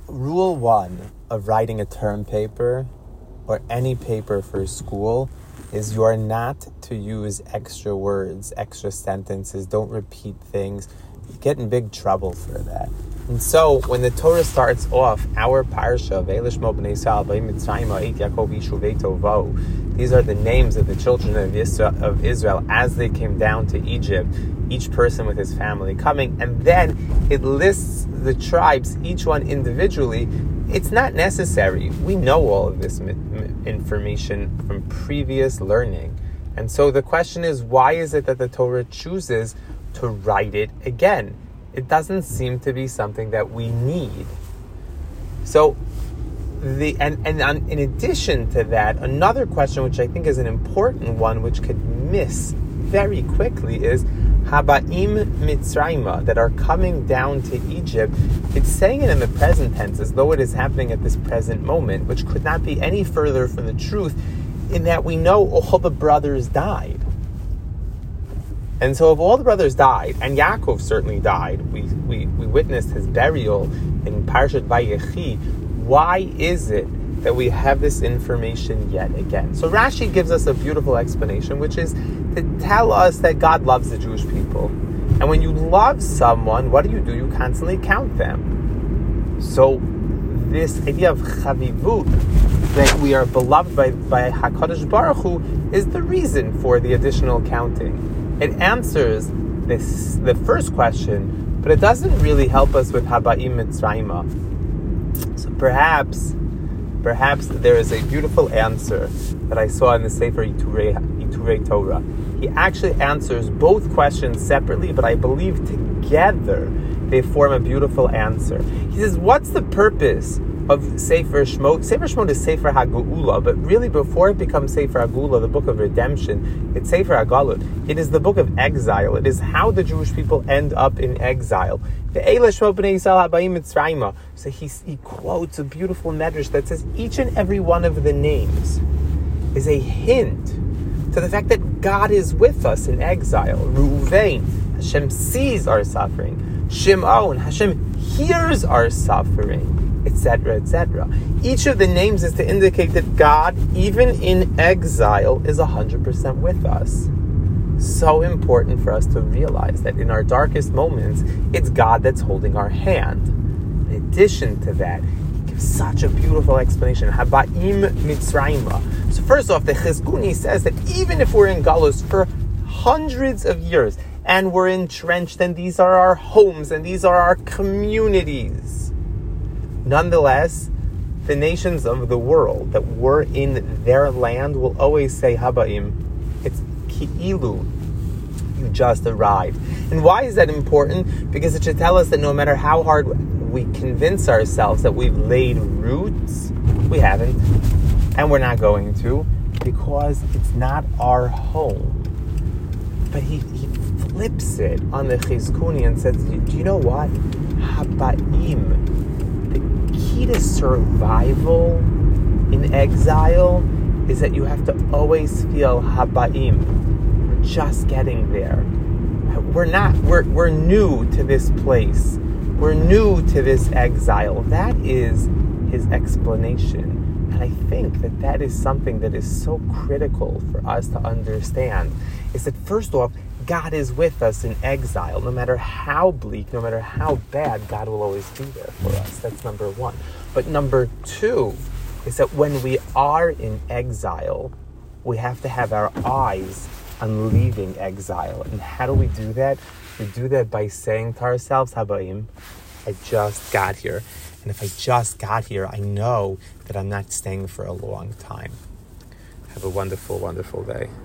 Rule 1 of writing a term paper or any paper for school is you are not to use extra words, extra sentences. Don't repeat things. You get in big trouble for that. And so when the Torah starts off, our parsha, these are the names of the children of Israel as they came down to Egypt, each person with his family coming, and then it lists the tribes, each one individually. It's not necessary. We know all of this information from previous learning. And so the question is, why is it that the Torah chooses to write it again? It doesn't seem to be something that we need. So, in addition to that, another question which I think is an important one, which could miss very quickly, is Habaim Mitzrayma, that are coming down to Egypt. It's saying it in the present tense as though it is happening at this present moment, which could not be any further from the truth, in that we know all the brothers died. And so if all the brothers died, and Yaakov certainly died, we witnessed his burial in Parshat Vayechi, why is it that we have this information yet again? So Rashi gives us a beautiful explanation, which is to tell us that God loves the Jewish people. And when you love someone, what do? You constantly count them. So this idea of chavivut, that we are beloved by HaKadosh Baruch Hu, is the reason for the additional counting. It answers the first question, but it doesn't really help us with Habaim Mitzrayma. So perhaps there is a beautiful answer that I saw in the Sefer Iturei Torah. He actually answers both questions separately, but I believe together they form a beautiful answer. He says, what's the purpose of Sefer Shemot? Sefer Shemot is Sefer HaGeula, but really before it becomes Sefer HaGeula, the book of redemption, it's Sefer HaGalut. It is the book of exile. It is how the Jewish people end up in exile. So he quotes a beautiful medrash that says each and every one of the names is a hint to the fact that God is with us in exile. Reuven, Hashem sees our suffering. Shimon, Hashem hears our suffering, etc., etc. Each of the names is to indicate that God, even in exile, is 100% with us. So important for us to realize that in our darkest moments, it's God that's holding our hand. In addition to that, he gives such a beautiful explanation. Habaim Mitzrayma. So first off, the Chizkuni says that even if we're in Galus for hundreds of years, and we're entrenched, and these are our homes, and these are our communities, nonetheless, the nations of the world that were in their land will always say Habaim. It's Ki'ilu, you just arrived. And why is that important? Because it should tell us that no matter how hard we convince ourselves that we've laid roots, we haven't, and we're not going to, because it's not our home. But he flips it on the Chizkuni and says, do you know what? Habaim, the key to survival in exile is that you have to always feel Habaim. We're just getting there. We're new to this place. We're new to this exile. That is his explanation. And I think that is something that is so critical for us to understand, is that first off, God is with us in exile. No matter how bleak, no matter how bad, God will always be there for us. That's number one. But number two is that when we are in exile, we have to have our eyes on leaving exile. And how do we do that? We do that by saying to ourselves, Habaim, I just got here. And if I just got here, I know that I'm not staying for a long time. Have a wonderful, wonderful day.